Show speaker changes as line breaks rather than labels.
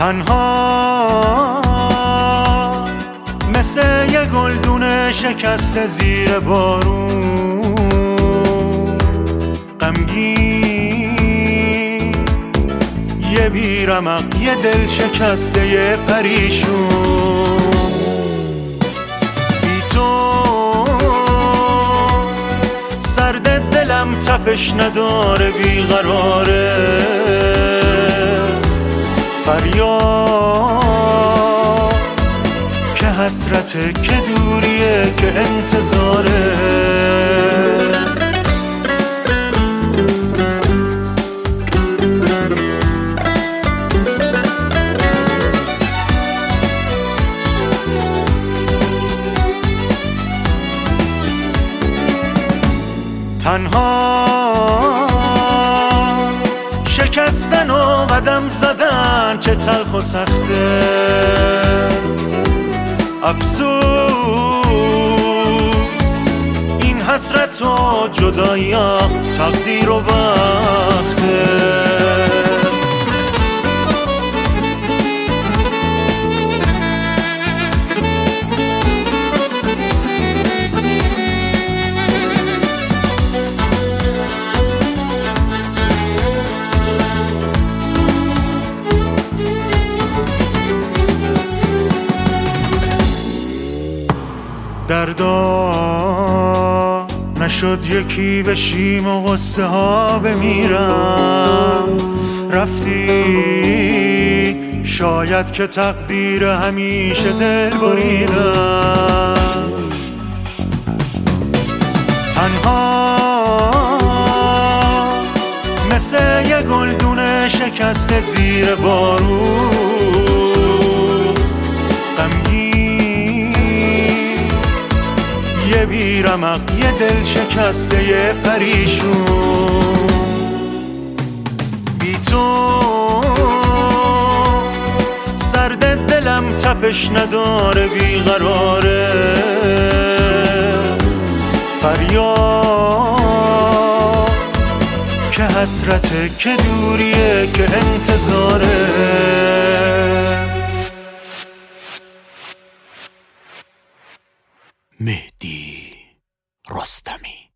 تنها مثل یه گلدون شکسته زیر بارون، غمگین یه بیرمق، یه دل شکسته، یه پریشون. بی تو سرد دلم تپش نداره، بیقراره، فریاد که حسرته، که دوریه، که انتظاره. تنها شکستن و قدم زدن چه تلخ و سخته، افسوس این حسرت و جدایی ها تقدیر و بخته. دردا نشد یکی بشیم و غصه ها بمیرم، رفتی شاید که تقدیر همیشه دل بریدم. تنها مثل یه گلدون شکسته زیر بارون، یه بیرمق، یه دل شکسته، یه پریشون. بی تو سرد دلم تپش نداره، بیقراره، فریاد که حسرته، که دوریه، که انتظاره.
مهدی رستمی.